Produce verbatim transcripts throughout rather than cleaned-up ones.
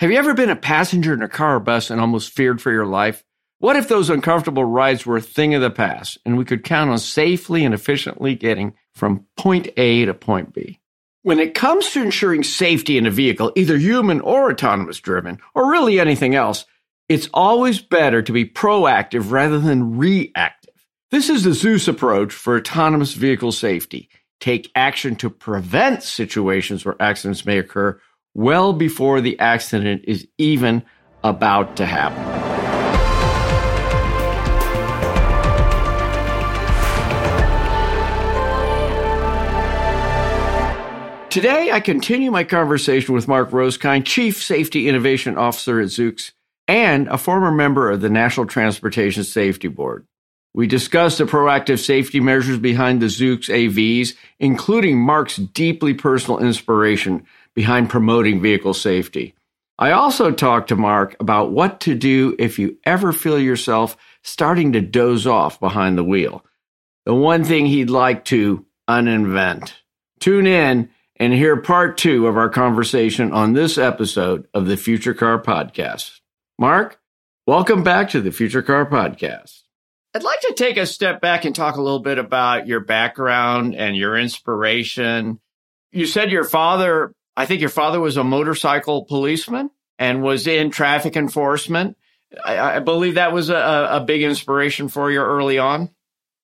Have you ever been a passenger in a car or bus and almost feared for your life? What if those uncomfortable rides were a thing of the past and we could count on safely and efficiently getting from point A to point B? When it comes to ensuring safety in a vehicle, either human or autonomous driven, or really anything else, it's always better to be proactive rather than reactive. This is the Zeus approach for autonomous vehicle safety. Take action to prevent situations where accidents may occur well before the accident is even about to happen. Today, I continue my conversation with Mark Rosekind, Chief Safety Innovation Officer at Zoox, and a former member of the National Transportation Safety Board. We discussed the proactive safety measures behind the Zoox A Vs, including Mark's deeply personal inspiration behind promoting vehicle safety. I also talked to Mark about what to do if you ever feel yourself starting to doze off behind the wheel. The one thing he'd like to uninvent. Tune in and hear part two of our conversation on this episode of the Future Car Podcast. Mark, welcome back to the Future Car Podcast. I'd like to take a step back and talk a little bit about your background and your inspiration. You said your father, I think your father was a motorcycle policeman and was in traffic enforcement. I, I believe that was a, a big inspiration for you early on.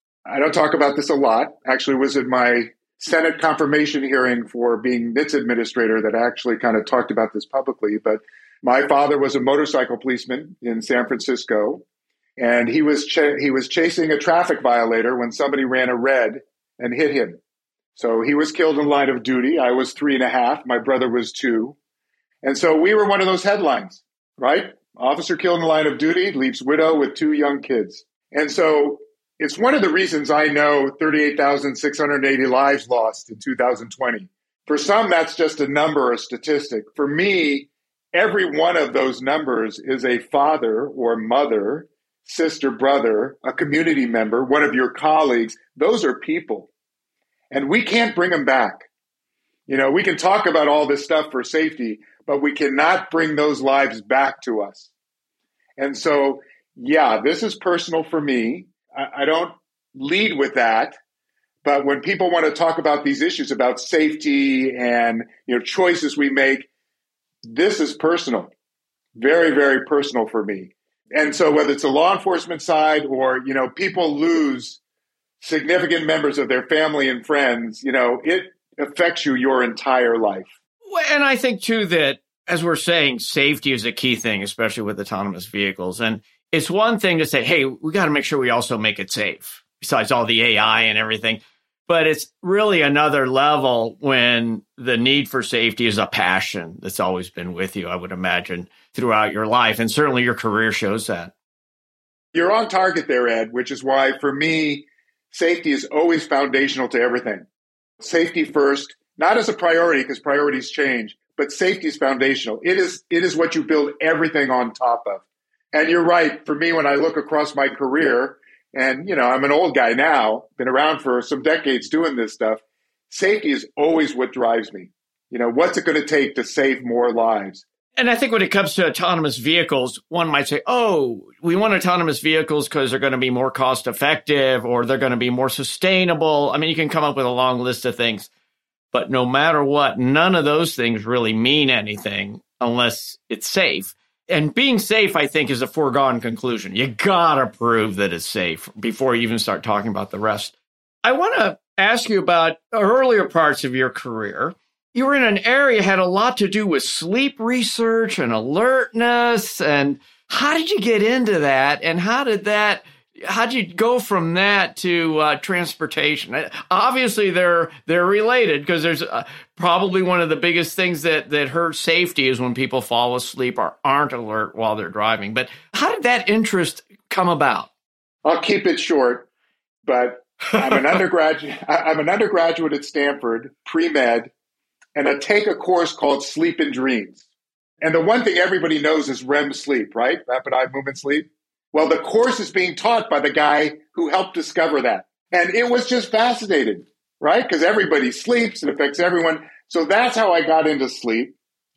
I don't talk about this a lot. Actually, it was in my Senate confirmation hearing for being N H T S administrator that actually kind of talked about this publicly. But my father was a motorcycle policeman in San Francisco, and he was ch- he was chasing a traffic violator when somebody ran a red and hit him. So he was killed in line of duty. I was three and a half. My brother was two. And so we were one of those headlines, right? Officer killed in line of duty, leaves widow with two young kids. And so it's one of the reasons I know thirty-eight thousand six hundred eighty lives lost in two thousand twenty. For some, that's just a number or a statistic. For me, every one of those numbers is a father or mother, sister, brother, a community member, one of your colleagues. Those are people. And we can't bring them back. You know, we can talk about all this stuff for safety, but we cannot bring those lives back to us. And so, yeah, this is personal for me. I don't lead with that, but when people want to talk about these issues about safety and, you know, choices we make, this is personal, very, very personal for me. And so whether it's the law enforcement side or, you know, people lose significant members of their family and friends, you know, it affects you your entire life. Well, and I think, too, that as we're saying, safety is a key thing, especially with autonomous vehicles. And it's one thing to say, hey, we got to make sure we also make it safe, besides all the A I and everything. But it's really another level when the need for safety is a passion that's always been with you, I would imagine, throughout your life. And certainly your career shows that. You're on target there, Ed, which is why, for me, safety is always foundational to everything. Safety first, not as a priority because priorities change, but safety is foundational. It is, it is what you build everything on top of. And you're right. For me, when I look across my career, and, you know, I'm an old guy now, been around for some decades doing this stuff, safety is always what drives me. You know, what's it going to take to save more lives? And I think when it comes to autonomous vehicles, one might say, oh, we want autonomous vehicles because they're going to be more cost effective or they're going to be more sustainable. I mean, you can come up with a long list of things. But no matter what, none of those things really mean anything unless it's safe. And being safe, I think, is a foregone conclusion. You gotta prove that it's safe before you even start talking about the rest. I want to ask you about earlier parts of your career. You were in an area that had a lot to do with sleep research and alertness. And how did you get into that? And how did that, how did you go from that to uh, transportation? Obviously, they're they're related because there's uh, probably one of the biggest things that, that hurts safety is when people fall asleep or aren't alert while they're driving. But how did that interest come about? I'll keep it short, but I'm an undergraduate. I'm an undergraduate at Stanford, pre-med, and I take a course called Sleep and Dreams. And the one thing everybody knows is R E M sleep, right? Rapid eye movement sleep. Well, the course is being taught by the guy who helped discover that. And it was just fascinating, right? Because everybody sleeps, it affects everyone. So that's how I got into sleep.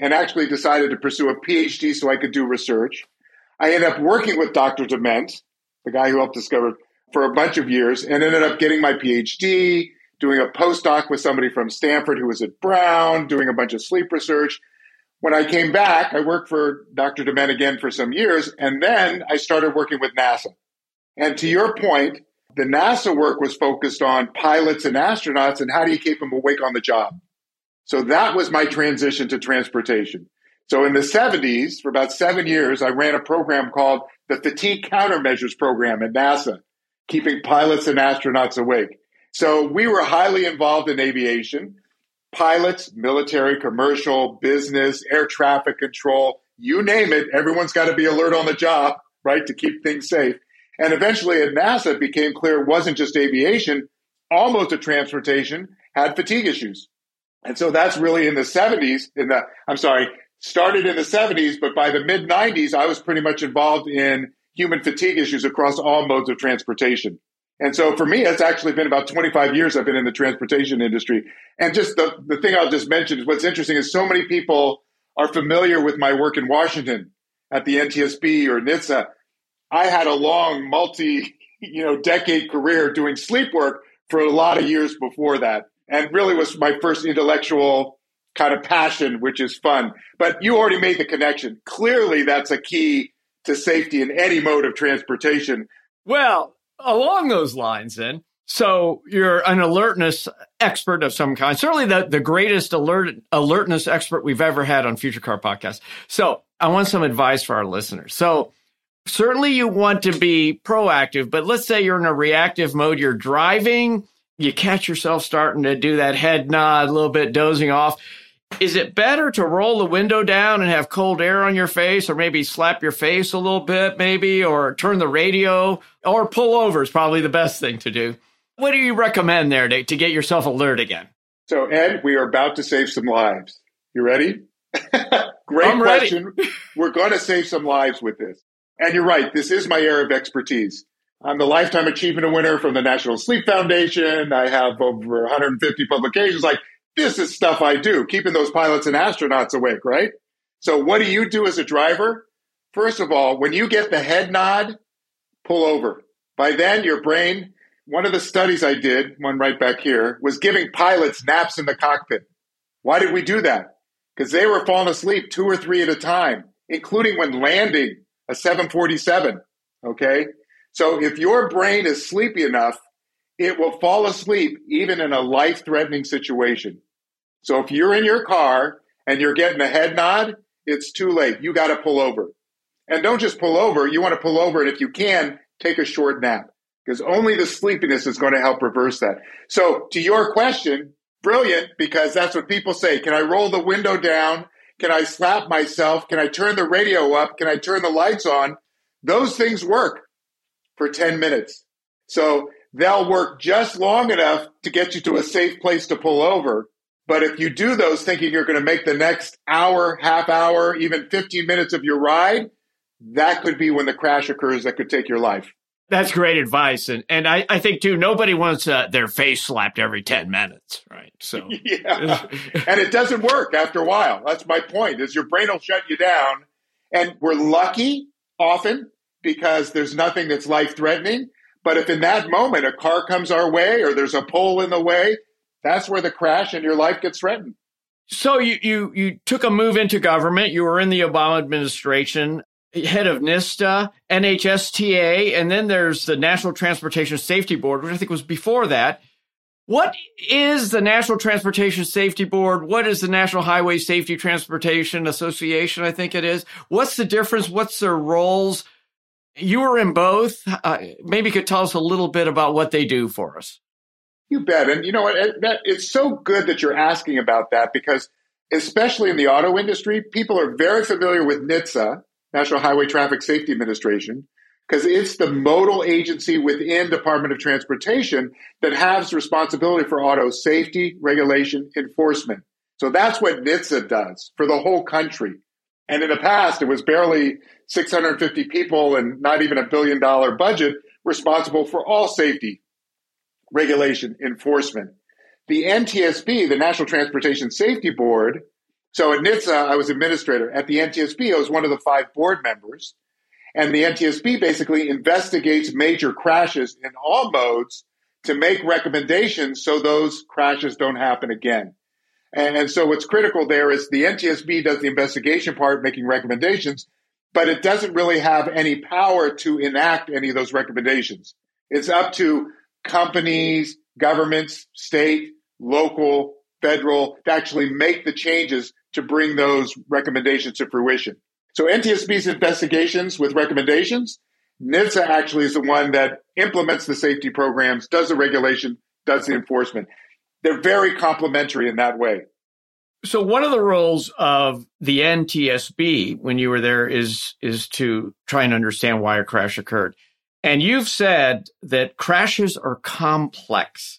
and actually decided to pursue a P H D so I could do research. I ended up working with Doctor Dement, the guy who helped discover, for a bunch of years, and ended up getting my P H D, doing a postdoc with somebody from Stanford who was at Brown, doing a bunch of sleep research. When I came back, I worked for Doctor Dement again for some years, and then I started working with NASA. And to your point, the NASA work was focused on pilots and astronauts and how do you keep them awake on the job. So that was my transition to transportation. So in the seventies, for about seven years, I ran a program called the Fatigue Countermeasures Program at NASA, keeping pilots and astronauts awake. So we were highly involved in aviation. Pilots, military, commercial, business, air traffic control, you name it, everyone's got to be alert on the job, right, to keep things safe. And eventually at NASA, it became clear it wasn't just aviation, all modes of transportation had fatigue issues. And so that's really in the seventies, in the, I'm sorry, started in the seventies, but by the mid nineties, I was pretty much involved in human fatigue issues across all modes of transportation. And so for me, it's actually been about twenty-five years I've been in the transportation industry. And just the, the thing I'll just mention is what's interesting is so many people are familiar with my work in Washington at the N T S B or N H T S A. I had a long multi, you know, decade career doing sleep work for a lot of years before that. And really was my first intellectual kind of passion, which is fun. But you already made the connection. Clearly, that's a key to safety in any mode of transportation. Well, along those lines, then, so you're an alertness expert of some kind, certainly the, the greatest alert alertness expert we've ever had on Future Car Podcast. So I want some advice for our listeners. So certainly you want to be proactive, but let's say you're in a reactive mode, you're driving, you catch yourself starting to do that head nod, a little bit dozing off. Is it better to roll the window down and have cold air on your face, or maybe slap your face a little bit, maybe, or turn the radio, or pull over is probably the best thing to do? What do you recommend there to, to get yourself alert again? So, Ed, we are about to save some lives. You ready? Great I'm question. Ready. We're going to save some lives with this. And you're right. This is my area of expertise. I'm the Lifetime Achievement winner from the National Sleep Foundation. I have over one hundred fifty publications. Like, this is stuff I do, keeping those pilots and astronauts awake, right? So what do you do as a driver? First of all, when you get the head nod, pull over. By then, your brain, one of the studies I did, one right back here, was giving pilots naps in the cockpit. Why did we do that? Because they were falling asleep two or three at a time, including when landing a seven forty-seven, okay? So if your brain is sleepy enough, it will fall asleep even in a life-threatening situation. So if you're in your car and you're getting a head nod, it's too late. You got to pull over. And don't just pull over. You want to pull over, and if you can, take a short nap, because only the sleepiness is going to help reverse that. So to your question, brilliant, because that's what people say. Can I roll the window down? Can I slap myself? Can I turn the radio up? Can I turn the lights on? Those things work for ten minutes. So they'll work just long enough to get you to a safe place to pull over. But if you do those thinking you're going to make the next hour, half hour, even fifteen minutes of your ride, that could be when the crash occurs that could take your life. That's great advice. And and I, I think, too, nobody wants uh, their face slapped every ten minutes, right? So yeah. And it doesn't work after a while. That's my point, is your brain will shut you down. And we're lucky often because there's nothing that's life-threatening. But if in that moment a car comes our way or there's a pole in the way, that's where the crash and your life gets threatened. So you, you, you took a move into government. You were in the Obama administration, head of NISTA, N H S T A, and then there's the National Transportation Safety Board, which I think was before that. What is the National Transportation Safety Board? What is the National Highway Safety Transportation Association, I think it is? What's the difference? What's their roles? You were in both. Uh, maybe you could tell us a little bit about what they do for us. You bet. And you know what? That, it's so good that you're asking about that, because especially in the auto industry, people are very familiar with NHTSA, National Highway Traffic Safety Administration, because it's the modal agency within Department of Transportation that has responsibility for auto safety, regulation, enforcement. So that's what NHTSA does for the whole country. And in the past, it was barely six hundred fifty people and not even a billion dollar budget responsible for all safety, regulation, enforcement. The N T S B, the National Transportation Safety Board, So at N H T S A, I was administrator. At the N T S B, I was one of the five board members. And the N T S B basically investigates major crashes in all modes to make recommendations so those crashes don't happen again. And so what's critical there is the N T S B does the investigation part, making recommendations, but it doesn't really have any power to enact any of those recommendations. It's up to companies, governments, state, local, federal, to actually make the changes to bring those recommendations to fruition. So N T S B's investigations with recommendations, N H T S A actually is the one that implements the safety programs, does the regulation, does the enforcement. They're very complementary in that way. So one of the roles of the N T S B when you were there is, is to try and understand why a crash occurred. And you've said that crashes are complex.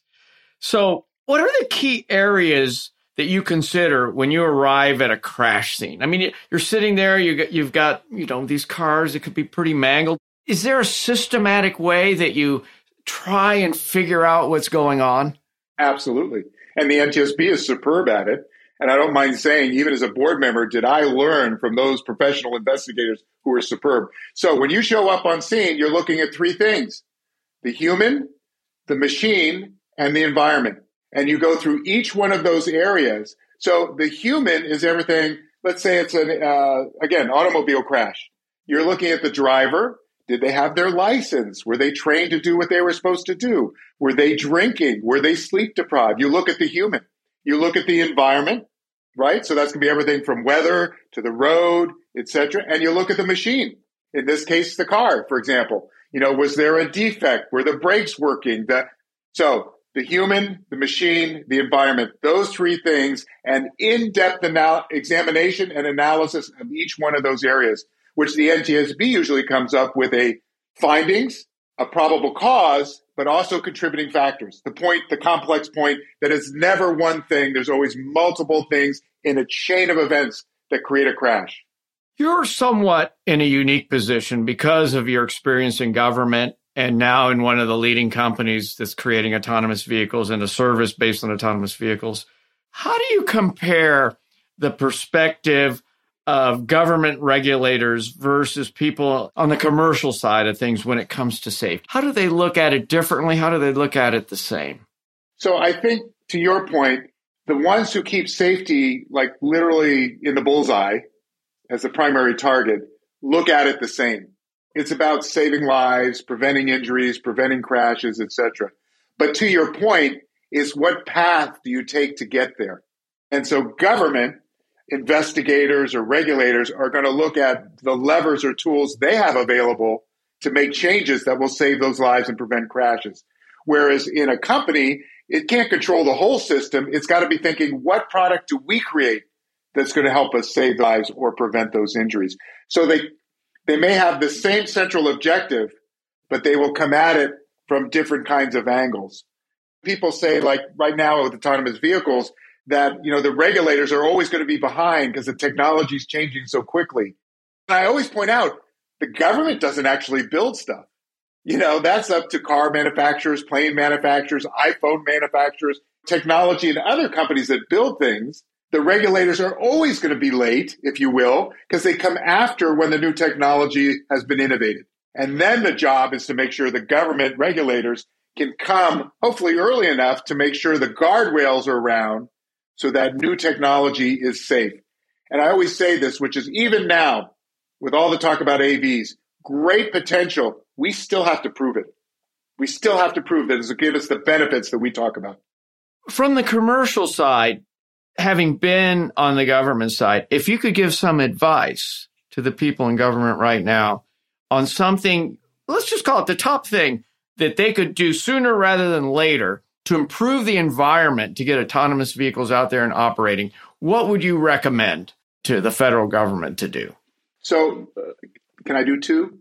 So what are the key areas that you consider when you arrive at a crash scene? I mean, you're sitting there, you got, you've got, you know, these cars that could be pretty mangled. Is there a systematic way that you try and figure out what's going on? Absolutely. And the N T S B is superb at it. And I don't mind saying, even as a board member, did I learn from those professional investigators who are superb. So when you show up on scene, you're looking at three things: the human, the machine, and the environment. And you go through each one of those areas. So the human is everything. Let's say it's an, uh, again, automobile crash. You're looking at the driver. Did they have their license? Were they trained to do what they were supposed to do? Were they drinking? Were they sleep deprived? You look at the human. You look at the environment, right? So that's going to be everything from weather to the road, et cetera. And you look at the machine. In this case, the car, for example. You know, was there a defect? Were the brakes working? The, so the human, the machine, the environment, those three things, and in-depth anal- examination and analysis of each one of those areas, which the N T S B usually comes up with a findings, a probable cause, but also contributing factors. The point, the complex point that is never one thing. There's always multiple things in a chain of events that create a crash. You're somewhat in a unique position because of your experience in government and now in one of the leading companies that's creating autonomous vehicles and a service based on autonomous vehicles. How do you compare the perspective of government regulators versus people on the commercial side of things when it comes to safety? How do they look at it differently? How do they look at it the same? So I think, to your point, the ones who keep safety like literally in the bullseye as the primary target look at it the same. It's about saving lives, preventing injuries, preventing crashes, et cetera. But to your point is, what path do you take to get there? And so government investigators or regulators are going to look at the levers or tools they have available to make changes that will save those lives and prevent crashes. Whereas in a company, it can't control the whole system. It's got to be thinking, what product do we create that's going to help us save lives or prevent those injuries? So they they may have the same central objective, but they will come at it from different kinds of angles. People say, like right now with autonomous vehicles, that, you know, the regulators are always going to be behind because the technology is changing so quickly. And I always point out, the government doesn't actually build stuff. You know, that's up to car manufacturers, plane manufacturers, iPhone manufacturers, technology and other companies that build things. The regulators are always going to be late, if you will, because they come after when the new technology has been innovated. And then the job is to make sure the government regulators can come, hopefully early enough, to make sure the guardrails are around so that new technology is safe. And I always say this, which is even now, with all the talk about A Vs, great potential, we still have to prove it. We still have to prove that it'll give us the benefits that we talk about. From the commercial side, having been on the government side, if you could give some advice to the people in government right now on something, let's just call it the top thing, that they could do sooner rather than later to improve the environment to get autonomous vehicles out there and operating, what would you recommend to the federal government to do? So uh, can I do two?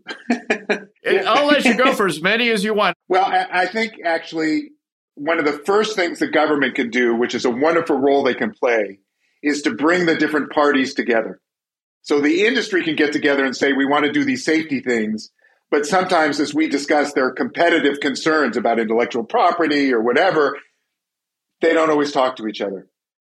I'll let you go for as many as you want. Well, I, I think actually one of the first things the government can do, which is a wonderful role they can play, is to bring the different parties together. So the industry can get together and say, we want to do these safety things. But sometimes, as we discussed, there are competitive concerns about intellectual property or whatever. They don't always talk to each other.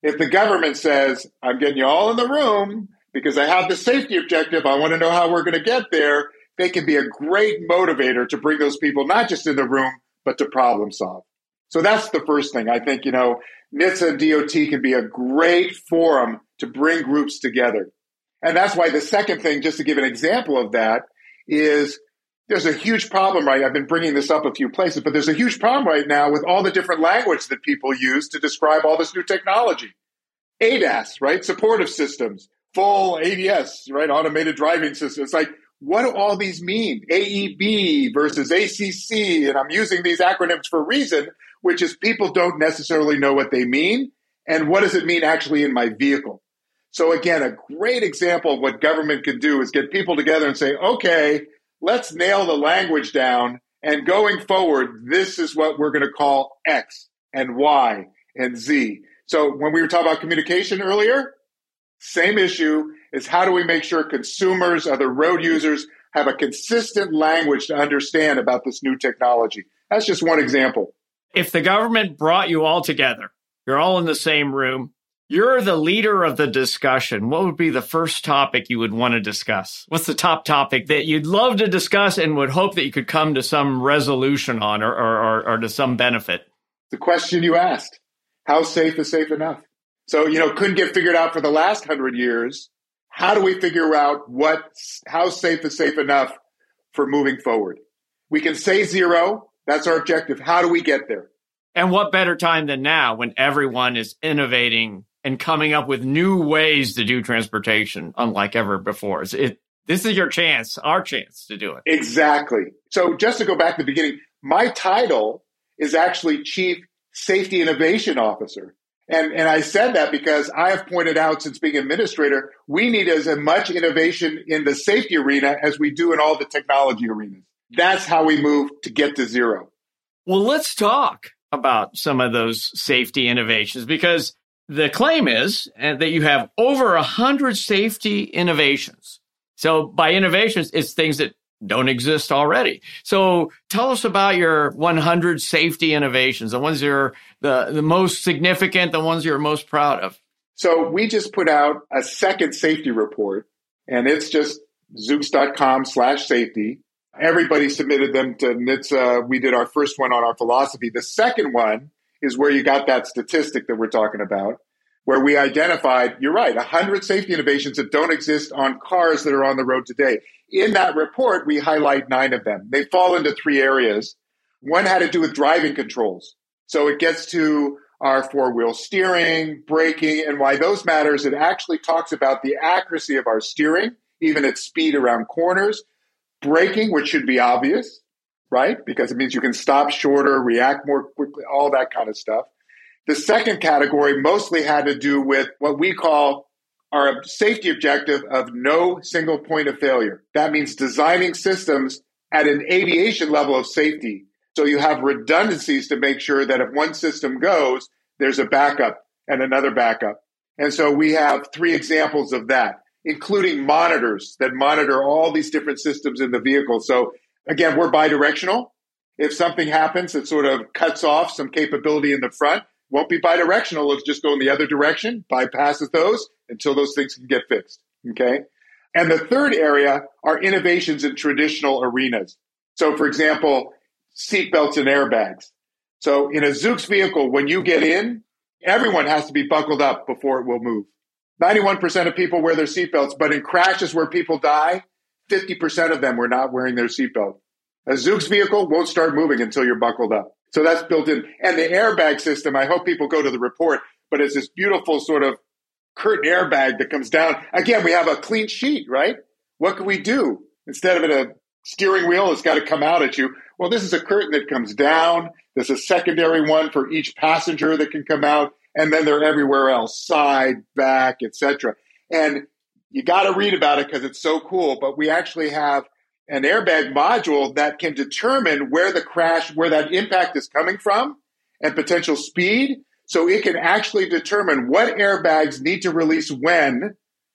If the government says, I'm getting you all in the room because I have the safety objective, I want to know how we're going to get there, they can be a great motivator to bring those people not just in the room, but to problem solve. So that's the first thing. I think, you know, NHTSA and D O T can be a great forum to bring groups together. And that's why the second thing, just to give an example of that, is there's a huge problem, right? I've been bringing this up a few places, but there's a huge problem right now with all the different language that people use to describe all this new technology. A D A S, right? Supportive systems, full A D S, right? Automated driving systems. It's like, what do all these mean? A E B versus A C C. And I'm using these acronyms for a reason, which is people don't necessarily know what they mean. And what does it mean actually in my vehicle? So again, a great example of what government can do is get people together and say, okay, let's nail the language down. And going forward, this is what we're going to call X and Y and Z. So when we were talking about communication earlier, same issue is how do we make sure consumers, other road users, have a consistent language to understand about this new technology. That's just one example. If the government brought you all together, you're all in the same room, you're the leader of the discussion, what would be the first topic you would want to discuss? What's the top topic that you'd love to discuss and would hope that you could come to some resolution on or, or, or, or to some benefit? The question you asked, how safe is safe enough? So, you know, couldn't get figured out for the last hundred years. How do we figure out what, how safe is safe enough for moving forward? We can say zero. That's our objective. How do we get there? And what better time than now when everyone is innovating and coming up with new ways to do transportation, unlike ever before. It, this is your chance, our chance to do it. Exactly. So just to go back to the beginning, my title is actually Chief Safety Innovation Officer. And, and I said that because I have pointed out since being administrator, we need as much innovation in the safety arena as we do in all the technology arenas. That's how we move to get to zero. Well, let's talk about some of those safety innovations, because the claim is that you have over one hundred safety innovations. So by innovations, it's things that don't exist already. So tell us about your one hundred safety innovations, the ones that are the, the most significant, the ones you're most proud of. So we just put out a second safety report, and it's just zoox.com slash safety. Everybody submitted them to NHTSA. We did our first one on our philosophy. The second one is where you got that statistic that we're talking about, where we identified, you're right, one hundred safety innovations that don't exist on cars that are on the road today. In that report, we highlight nine of them. They fall into three areas. One had to do with driving controls. So it gets to our four-wheel steering, braking, and why those matters. It actually talks about the accuracy of our steering, even at speed around corners. Braking, which should be obvious, right? Because it means you can stop shorter, react more quickly, all that kind of stuff. The second category mostly had to do with what we call our safety objective of no single point of failure. That means designing systems at an aviation level of safety. So you have redundancies to make sure that if one system goes, there's a backup and another backup. And so we have three examples of that, including monitors that monitor all these different systems in the vehicle. So again, we're bidirectional. If something happens that sort of cuts off some capability in the front, won't be bidirectional. It'll just go in the other direction, bypasses those until those things can get fixed. Okay. And the third area are innovations in traditional arenas. So for example, seatbelts and airbags. So in a Zoox vehicle, when you get in, everyone has to be buckled up before it will move. ninety-one percent of people wear their seatbelts, but in crashes where people die, fifty percent of them were not wearing their seatbelt. A Zoox vehicle won't start moving until you're buckled up. So that's built in. And the airbag system, I hope people go to the report, but it's this beautiful sort of curtain airbag that comes down. Again, we have a clean sheet, right? What can we do? Instead of it a steering wheel, it's got to come out at you. Well, this is a curtain that comes down. There's a secondary one for each passenger that can come out. And then they're everywhere else, side, back, et cetera. And you got to read about it because it's so cool. But we actually have an airbag module that can determine where the crash, where that impact is coming from and potential speed. So it can actually determine what airbags need to release when,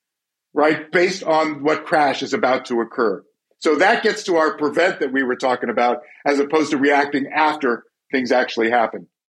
right, based on what crash is about to occur. So that gets to our prevent that we were talking about, as opposed to reacting after things actually happen.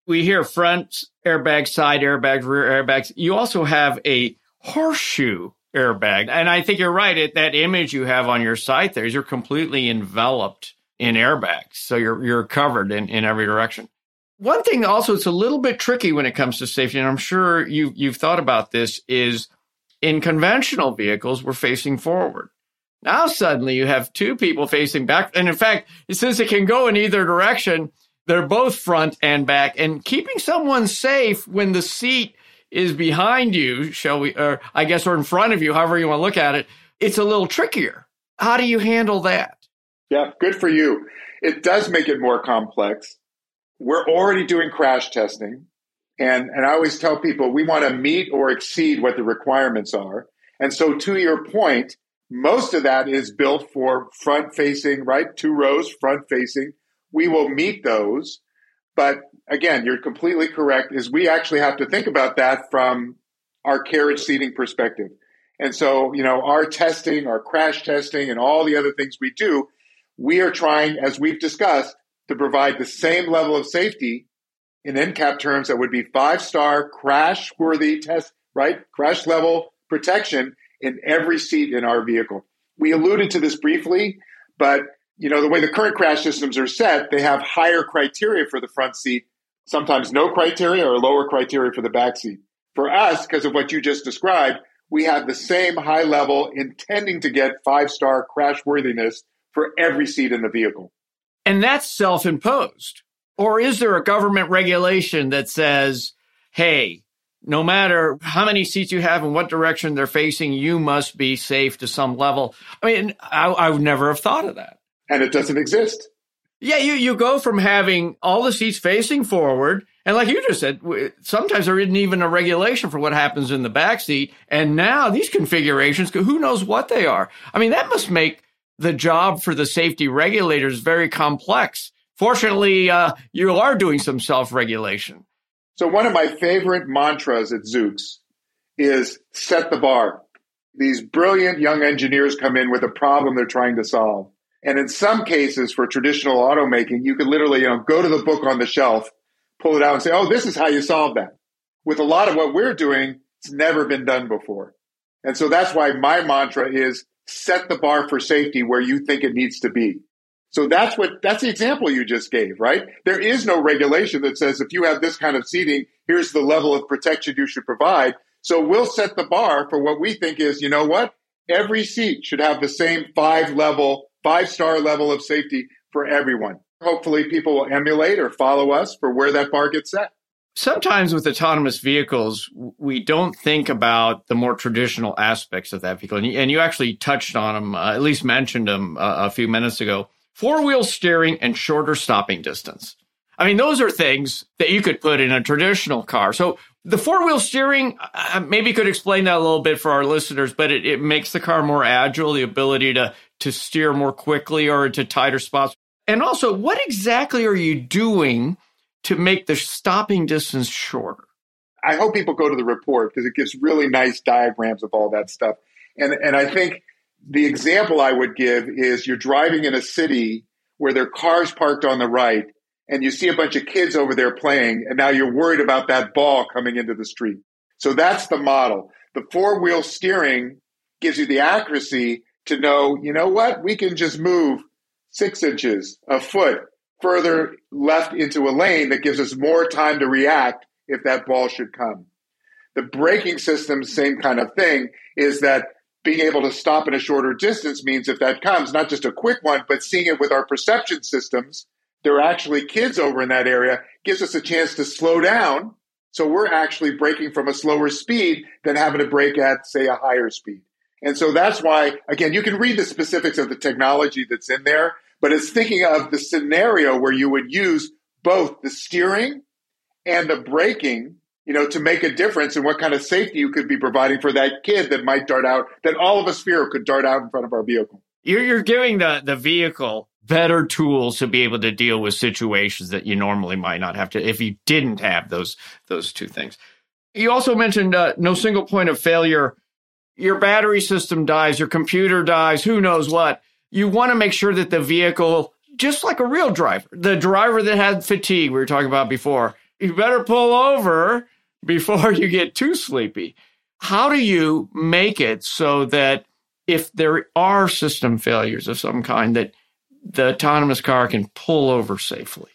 We hear front airbags, side airbags, rear airbags. You also have a horseshoe airbag. And I think you're right. It, that image you have on your site there is you're completely enveloped in airbags. So you're you're covered in, in every direction. One thing also it's a little bit tricky when it comes to safety, and I'm sure you, you've thought about this, is in conventional vehicles, we're facing forward. Now suddenly you have two people facing back. And in fact, since it can go in either direction, they're both front and back. And keeping someone safe when the seat is behind you, shall we, or I guess, or in front of you, however you want to look at it, it's a little trickier. How do you handle that? Yeah, good for you. It does make it more complex. We're already doing crash testing. And, and I always tell people we want to meet or exceed what the requirements are. And so to your point, most of that is built for front facing, right? Two rows, front facing. We will meet those. But again, you're completely correct, is we actually have to think about that from our carriage seating perspective. And so, you know, our testing, our crash testing, and all the other things we do, we are trying, as we've discussed, to provide the same level of safety in N C A P terms that would be five-star crash-worthy test, right? Crash level protection in every seat in our vehicle. We alluded to this briefly, but you know, the way the current crash systems are set, they have higher criteria for the front seat, sometimes no criteria or lower criteria for the back seat. For us, because of what you just described, we have the same high level intending to get five-star crash worthiness for every seat in the vehicle. And that's self-imposed. Or is there a government regulation that says, hey, no matter how many seats you have and what direction they're facing, you must be safe to some level? I mean, I, I would never have thought of that. And it doesn't exist. Yeah, you, you go from having all the seats facing forward, and like you just said, sometimes there isn't even a regulation for what happens in the back seat. And now these configurations, who knows what they are? I mean, that must make the job for the safety regulators very complex. Fortunately, uh, you are doing some self-regulation. So one of my favorite mantras at Zoox is set the bar. These brilliant young engineers come in with a problem they're trying to solve. And in some cases, for traditional automaking, you could literally, you know, go to the book on the shelf, pull it out and say, oh, this is how you solve that. With a lot of what we're doing, it's never been done before. And so that's why my mantra is set the bar for safety where you think it needs to be. So that's what, that's the example you just gave, right? There is no regulation that says if you have this kind of seating, here's the level of protection you should provide. So we'll set the bar for what we think is, you know what? Every seat should have the same five level Five-star level of safety for everyone. Hopefully people will emulate or follow us for where that bar gets set. Sometimes with autonomous vehicles, we don't think about the more traditional aspects of that vehicle. And you actually touched on them, uh, at least mentioned them uh, a few minutes ago. Four-wheel steering and shorter stopping distance. I mean, those are things that you could put in a traditional car. So the four-wheel steering, uh, maybe you could explain that a little bit for our listeners, but it, it makes the car more agile, the ability to, to steer more quickly or into tighter spots. And also, what exactly are you doing to make the stopping distance shorter? I hope people go to the report because it gives really nice diagrams of all that stuff. And, and I think the example I would give is you're driving in a city where there are cars parked on the right, and you see a bunch of kids over there playing, and now you're worried about that ball coming into the street. So that's the model. The four-wheel steering gives you the accuracy to know, you know what, we can just move six inches, a foot further left into a lane that gives us more time to react if that ball should come. The braking system, same kind of thing, is that being able to stop in a shorter distance means if that comes, not just a quick one, but seeing it with our perception systems, there are actually kids over in that area, gives us a chance to slow down. So we're actually braking from a slower speed than having to brake at, say, a higher speed. And so that's why, again, you can read the specifics of the technology that's in there, but it's thinking of the scenario where you would use both the steering and the braking, you know, to make a difference in what kind of safety you could be providing for that kid that might dart out, that all of us fear could dart out in front of our vehicle. You're, you're giving the, the vehicle better tools to be able to deal with situations that you normally might not have to if you didn't have those those two things. You also mentioned uh, no single point of failure. Your battery system dies, your computer dies, who knows what. You want to make sure that the vehicle, just like a real driver, the driver that had fatigue we were talking about before, you better pull over before you get too sleepy. How do you make it so that if there are system failures of some kind, that the autonomous car can pull over safely?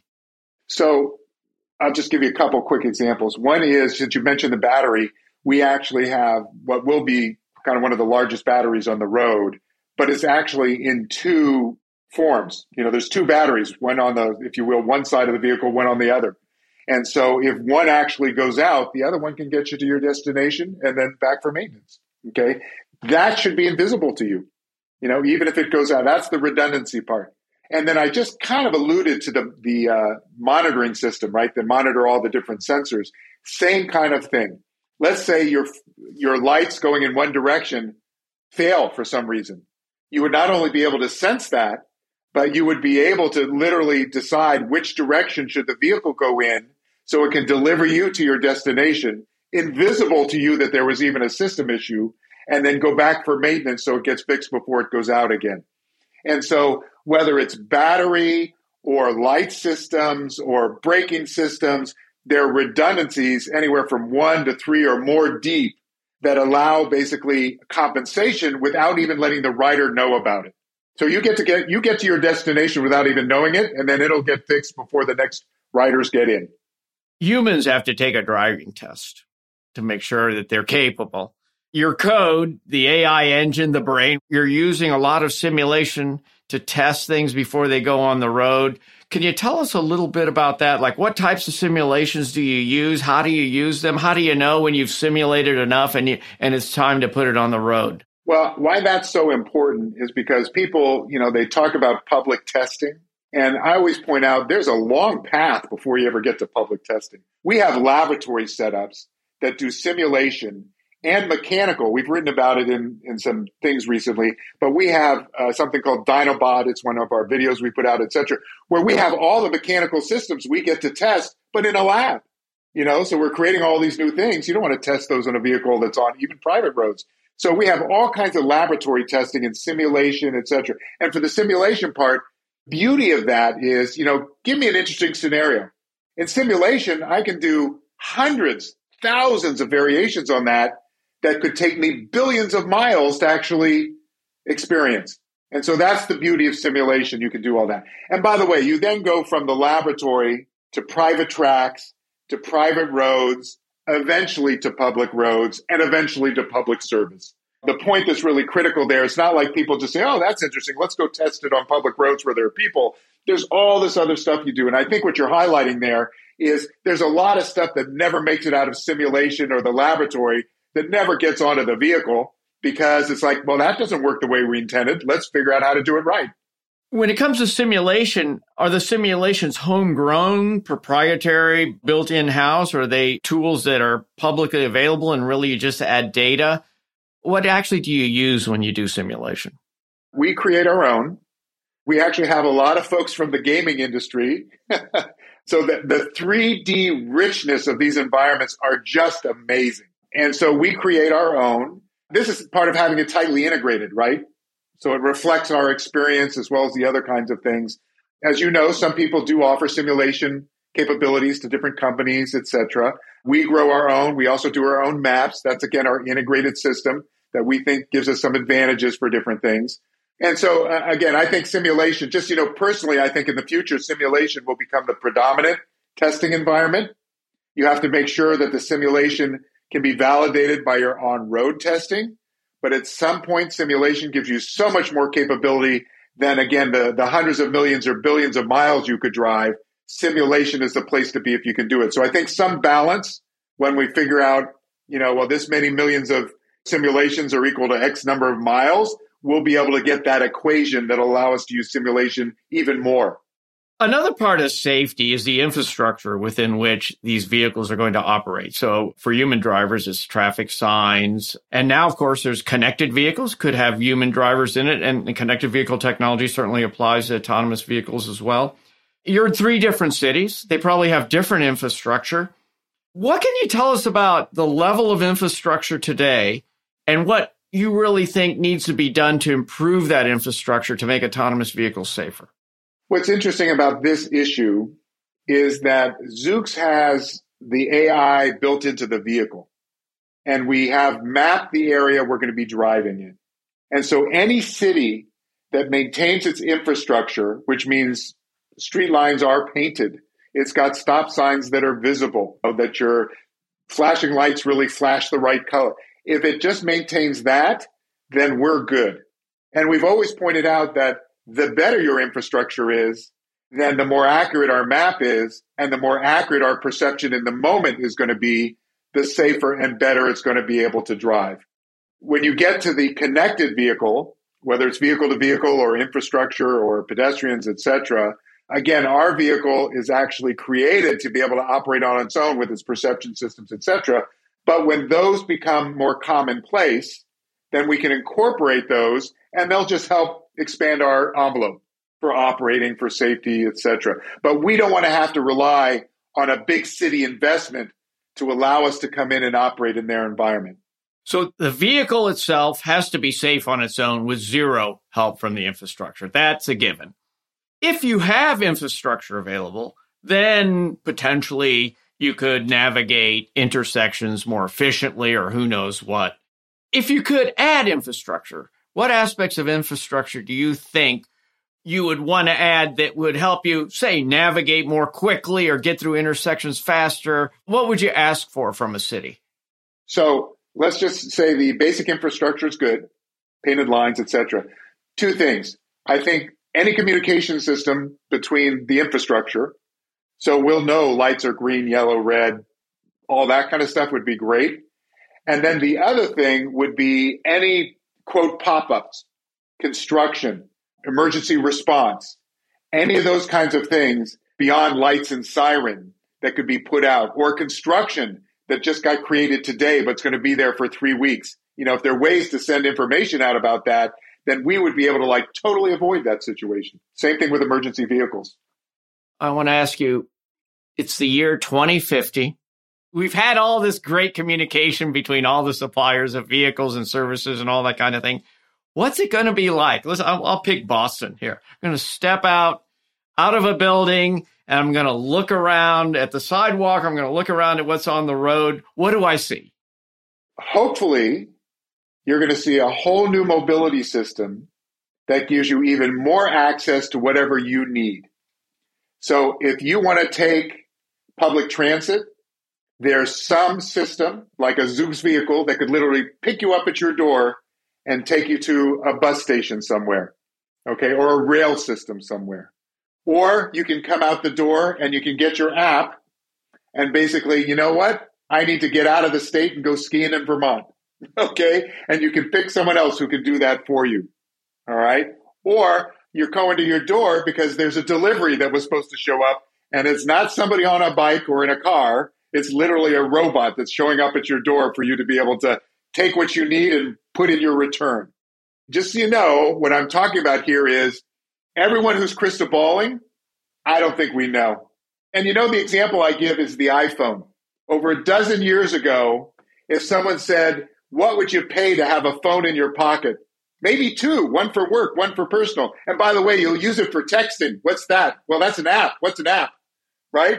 So I'll just give you a couple quick examples. One is, since you mentioned the battery, we actually have what will be kind of one of the largest batteries on the road, but it's actually in two forms. You know, there's two batteries, one on the, if you will, one side of the vehicle, one on the other. And so if one actually goes out, the other one can get you to your destination and then back for maintenance. Okay. That should be invisible to you. You know, even if it goes out, that's the redundancy part. And then I just kind of alluded to the, the uh, monitoring system, right? That monitor all the different sensors. Same kind of thing. Let's say your, your lights going in one direction fail for some reason. You would not only be able to sense that, but you would be able to literally decide which direction should the vehicle go in so it can deliver you to your destination, invisible to you that there was even a system issue, and then go back for maintenance so it gets fixed before it goes out again. And so whether it's battery or light systems or braking systems, there are redundancies anywhere from one to three or more deep that allow basically compensation without even letting the rider know about it. So you get to get you get to your destination without even knowing it, and then it'll get fixed before the next riders get in. Humans have to take a driving test to make sure that they're capable. Your code, the A I engine, the brain, you're using a lot of simulation to test things before they go on the road. Can you tell us a little bit about that? Like, what types of simulations do you use? How do you use them? How do you know when you've simulated enough and you, and it's time to put it on the road? Well, why that's so important is because people, you know, they talk about public testing. And I always point out there's a long path before you ever get to public testing. We have laboratory setups that do simulation and mechanical. We've written about it in, in some things recently, but we have uh, something called Dinobot. It's one of our videos we put out, et cetera, where we have all the mechanical systems we get to test, but in a lab. You know, so we're creating all these new things. You don't want to test those on a vehicle that's on even private roads. So we have all kinds of laboratory testing and simulation, et cetera. And for the simulation part, beauty of that is, you know, give me an interesting scenario. In simulation, I can do hundreds, thousands of variations on that that could take me billions of miles to actually experience. And so that's the beauty of simulation. You can do all that. And by the way, you then go from the laboratory to private tracks, to private roads, eventually to public roads, and eventually to public service. The point that's really critical there, it's not like people just say, oh, that's interesting, let's go test it on public roads where there are people. There's all this other stuff you do. And I think what you're highlighting there is there's a lot of stuff that never makes it out of simulation or the laboratory that never gets onto the vehicle because it's like, well, that doesn't work the way we intended. Let's figure out how to do it right. When it comes to simulation, are the simulations homegrown, proprietary, built in-house, or are they tools that are publicly available and really you just add data? What actually do you use when you do simulation? We create our own. We actually have a lot of folks from the gaming industry. So the, the three D richness of these environments are just amazing. And so we create our own. This is part of having it tightly integrated, right? So it reflects our experience as well as the other kinds of things. As you know, some people do offer simulation capabilities to different companies, et cetera. We grow our own. We also do our own maps. That's, again, our integrated system that we think gives us some advantages for different things. And so, uh, again, I think simulation, just, you know, personally, I think in the future, simulation will become the predominant testing environment. You have to make sure that the simulation can be validated by your on-road testing. But at some point, simulation gives you so much more capability than, again, the, the hundreds of millions or billions of miles you could drive. Simulation is the place to be if you can do it. So I think some balance when we figure out, you know, well, this many millions of simulations are equal to X number of miles, we'll be able to get that equation that'll allow us to use simulation even more. Another part of safety is the infrastructure within which these vehicles are going to operate. So for human drivers, it's traffic signs. And now, of course, there's connected vehicles, could have human drivers in it. And the connected vehicle technology certainly applies to autonomous vehicles as well. You're in three different cities. They probably have different infrastructure. What can you tell us about the level of infrastructure today and what you really think needs to be done to improve that infrastructure to make autonomous vehicles safer? What's interesting about this issue is that Zoox has the A I built into the vehicle. And we have mapped the area we're going to be driving in. And so any city that maintains its infrastructure, which means street lines are painted, it's got stop signs that are visible, that your flashing lights really flash the right color. If it just maintains that, then we're good. And we've always pointed out that the better your infrastructure is, then the more accurate our map is, and the more accurate our perception in the moment is going to be, the safer and better it's going to be able to drive. When you get to the connected vehicle, whether it's vehicle to vehicle or infrastructure or pedestrians, et cetera, again, our vehicle is actually created to be able to operate on its own with its perception systems, et cetera. But when those become more commonplace, then we can incorporate those and they'll just help expand our envelope for operating, for safety, et cetera. But we don't want to have to rely on a big city investment to allow us to come in and operate in their environment. So the vehicle itself has to be safe on its own with zero help from the infrastructure. That's a given. If you have infrastructure available, then potentially you could navigate intersections more efficiently or who knows what. If you could add infrastructure, what aspects of infrastructure do you think you would want to add that would help you, say, navigate more quickly or get through intersections faster? What would you ask for from a city? So let's just say the basic infrastructure is good, painted lines, et cetera. Two things. I think any communication system between the infrastructure, so we'll know lights are green, yellow, red, all that kind of stuff would be great. And then the other thing would be any, quote, pop-ups, construction, emergency response, any of those kinds of things beyond lights and siren that could be put out, or construction that just got created today but it's going to be there for three weeks. You know, if there are ways to send information out about that, then we would be able to like totally avoid that situation. Same thing with emergency vehicles. I want to ask you, it's the year twenty fifty. We've had all this great communication between all the suppliers of vehicles and services and all that kind of thing. What's it going to be like? Listen, I'll, I'll pick Boston here. I'm going to step out, out of a building, and I'm going to look around at the sidewalk. I'm going to look around at what's on the road. What do I see? Hopefully, you're going to see a whole new mobility system that gives you even more access to whatever you need. So if you want to take public transit, there's some system, like a Zoox vehicle, that could literally pick you up at your door and take you to a bus station somewhere, okay, or a rail system somewhere. Or you can come out the door and you can get your app and basically, you know what? I need to get out of the state and go skiing in Vermont, okay? And you can pick someone else who can do that for you, all right? Or you're going to your door because there's a delivery that was supposed to show up and it's not somebody on a bike or in a car. It's literally a robot that's showing up at your door for you to be able to take what you need and put in your return. Just so you know, what I'm talking about here is everyone who's crystal balling, I don't think we know. And you know, the example I give is the iPhone. Over a dozen years ago, if someone said, what would you pay to have a phone in your pocket? Maybe two, one for work, one for personal. And by the way, you'll use it for texting. What's that? Well, that's an app. What's an app? Right?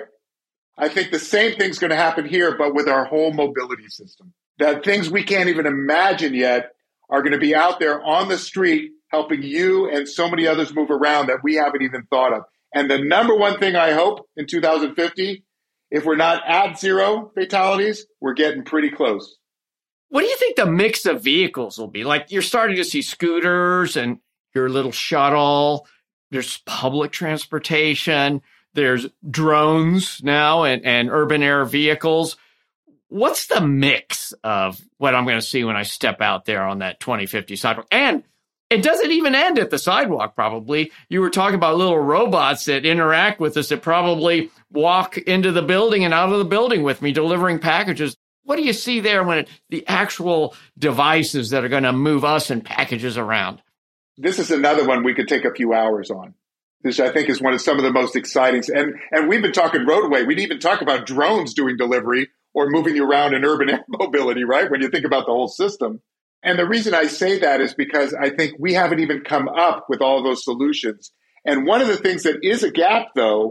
I think the same thing's going to happen here, but with our whole mobility system. That things we can't even imagine yet are going to be out there on the street helping you and so many others move around that we haven't even thought of. And the number one thing I hope in two thousand fifty, if we're not at zero fatalities, we're getting pretty close. What do you think the mix of vehicles will be? Like, you're starting to see scooters and your little shuttle. There's public transportation. There's drones now and, and urban air vehicles. What's the mix of what I'm going to see when I step out there on that twenty fifty sidewalk? And it doesn't even end at the sidewalk, probably. You were talking about little robots that interact with us that probably walk into the building and out of the building with me, delivering packages. What do you see there when it, the actual devices that are going to move us and packages around? This is another one we could take a few hours on. This, I think, is one of some of the most exciting. And, and we've been talking roadway. We didn't even talk about drones doing delivery or moving you around in urban air mobility, right? When you think about the whole system. And the reason I say that is because I think we haven't even come up with all those solutions. And one of the things that is a gap, though,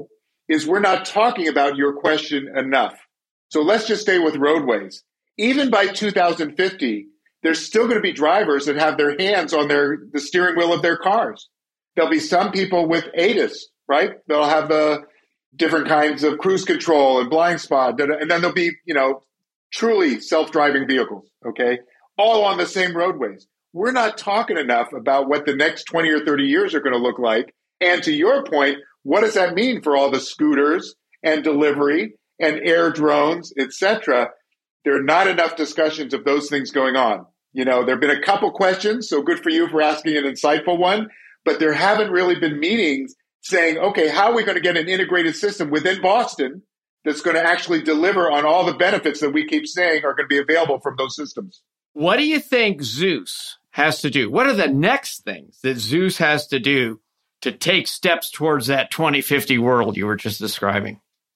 is we're not talking about your question enough. So let's just stay with roadways. Even by two thousand fifty, there's still going to be drivers that have their hands on their the steering wheel of their cars. There'll be some people with A D A S, right? They'll have the different kinds of cruise control and blind spot. And then there'll be, you know, truly self-driving vehicles, okay? All on the same roadways. We're not talking enough about what the next twenty or thirty years are going to look like. And to your point, what does that mean for all the scooters and delivery and air drones, et cetera? There are not enough discussions of those things going on. You know, there have been a couple questions, so good for you for asking an insightful one, but there haven't really been meetings saying, okay, how are we going to get an integrated system within Boston that's going to actually deliver on all the benefits that we keep saying are going to be available from those systems? What do you think Zeus has to do? What are the next things that Zeus has to do to take steps towards that twenty fifty world you were just describing?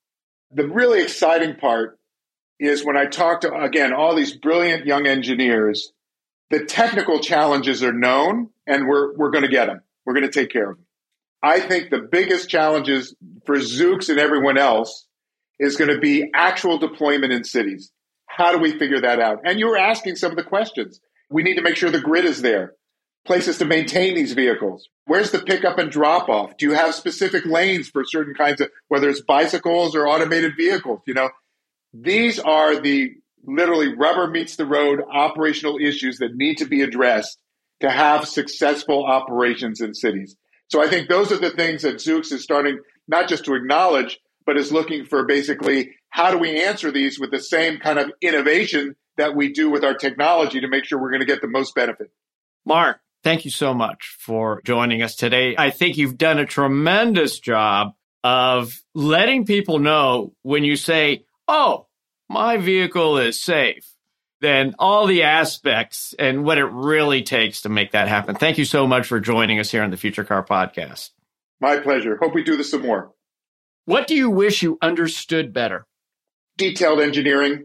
The really exciting part is when I talk to, again, all these brilliant young engineers, the technical challenges are known and we're we're going to get them. We're going to take care of them. I think the biggest challenges for Zoox and everyone else is going to be actual deployment in cities. How do we figure that out? And you were asking some of the questions. We need to make sure the grid is there, places to maintain these vehicles. Where's the pickup and drop off? Do you have specific lanes for certain kinds of, whether it's bicycles or automated vehicles? You know, these are the literally rubber meets the road operational issues that need to be addressed to have successful operations in cities. So I think those are the things that Zoox is starting not just to acknowledge, but is looking for basically how do we answer these with the same kind of innovation that we do with our technology to make sure we're going to get the most benefit. Mark, thank you so much for joining us today. I think you've done a tremendous job of letting people know when you say, oh, my vehicle is safe, then all the aspects and what it really takes to make that happen. Thank you so much for joining us here on the Future Car Podcast. My pleasure. Hope we do this some more. What do you wish you understood better? Detailed engineering.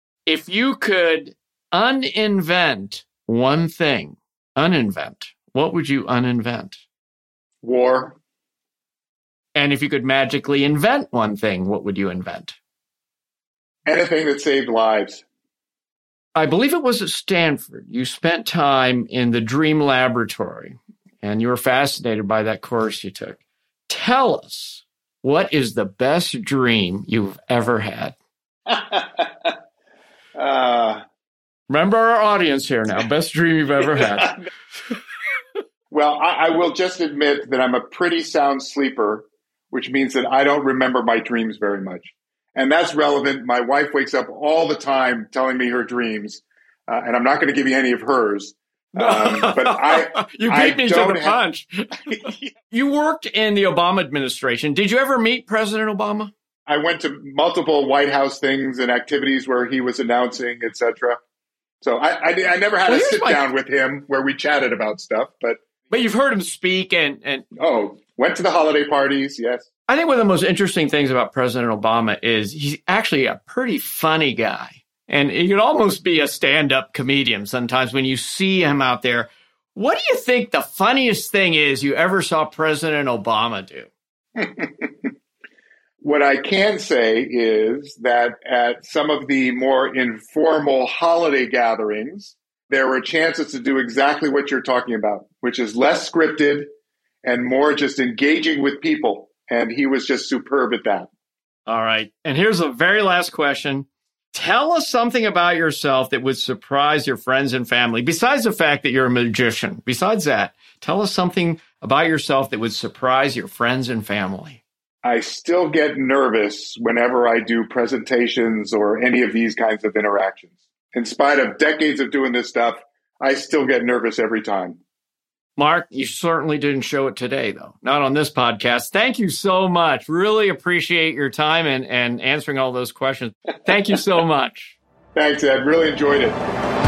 If you could uninvent one thing, uninvent, what would you uninvent? War. And if you could magically invent one thing, what would you invent? Anything that saved lives. I believe it was at Stanford. You spent time in the Dream Laboratory, and you were fascinated by that course you took. Tell us, what is the best dream you've ever had? uh, Remember our audience here now. Best dream you've ever had. Well, I, I will just admit that I'm a pretty sound sleeper, which means that I don't remember my dreams very much. And that's relevant. My wife wakes up all the time telling me her dreams, uh, and I'm not going to give you any of hers. Um, but I, you beat I me to the have... punch. You worked in the Obama administration. Did you ever meet President Obama? I went to multiple White House things and activities where he was announcing, et cetera. So I, I, I never had well, a sit my... down with him where we chatted about stuff. But but you've heard him speak and, and oh, went to the holiday parties. Yes. I think one of the most interesting things about President Obama is he's actually a pretty funny guy. And he could almost be a stand-up comedian sometimes when you see him out there. What do you think the funniest thing is you ever saw President Obama do? What I can say is that at some of the more informal holiday gatherings, there were chances to do exactly what you're talking about, which is less scripted and more just engaging with people. And he was just superb at that. All right. And here's the very last question. Tell us something about yourself that would surprise your friends and family, besides the fact that you're a magician. Besides that, tell us something about yourself that would surprise your friends and family. I still get nervous whenever I do presentations or any of these kinds of interactions. In spite of decades of doing this stuff, I still get nervous every time. Mark, you certainly didn't show it today, though. Not on this podcast. Thank you so much. Really appreciate your time and, and answering all those questions. Thank you so much. Thanks, Ed. Really enjoyed it.